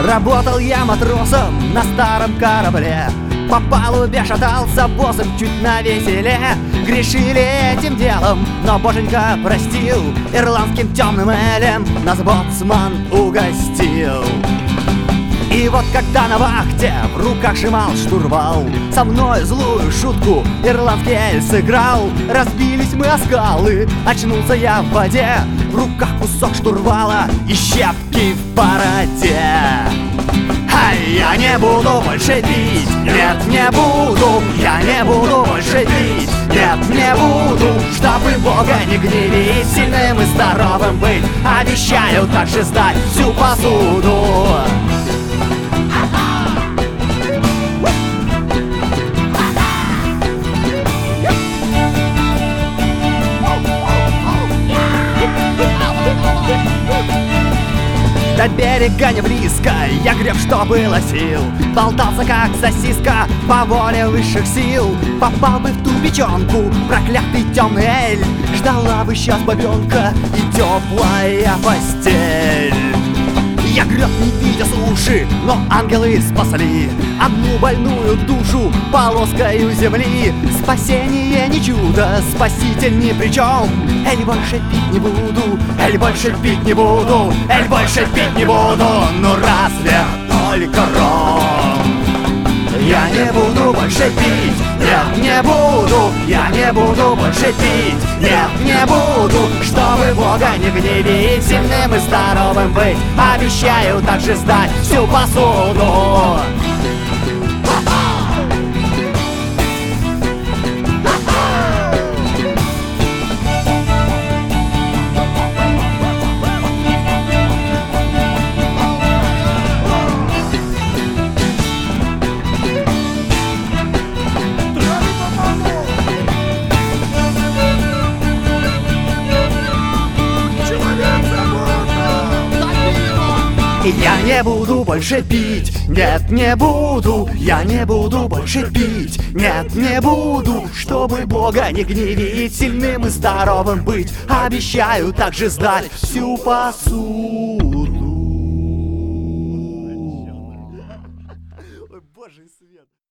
Работал я матросом на старом корабле, по палубе шатался боссом чуть навеселе. Грешили этим делом, но боженька простил, ирландским темным элем нас боцман угостил. И вот когда на вахте в руках сжимал штурвал, со мной злую шутку ирландский эль сыграл. Разбились мы о скалы, очнулся я в воде, в руках кусок штурвала и щепки в бороде. Ай, я не буду больше пить, нет, не буду. Я не буду больше пить, нет, не буду. Чтобы Бога не гневить, сильным и здоровым быть, обещаю также сдать всю посуду. До берега не близко, я греб, что было сил, болтался как сосиска по воле высших сил. Попал бы в ту печенку, проклятый темный эль, ждала бы сейчас бабенка и теплая постель. Я греб, не видя суши, но ангелы спасли одну больную душу полоскою земли. Спасение не чудо, спаситель ни при чем. Эль, больше пить не буду, эль, больше пить не буду, эль, больше пить не буду. Ну разве только ром? Я не буду больше пить, нет, не буду. Я не буду больше пить, нет, не буду. Чтобы Бога не гневить, сильным и здоровым быть, обещаю также сдать всю посуду. Я не буду больше пить, нет, не буду. Я не буду больше пить, нет, не буду. Чтобы Бога не гневить, сильным и здоровым быть, обещаю также сдать всю посуду. Ой, Божий свет.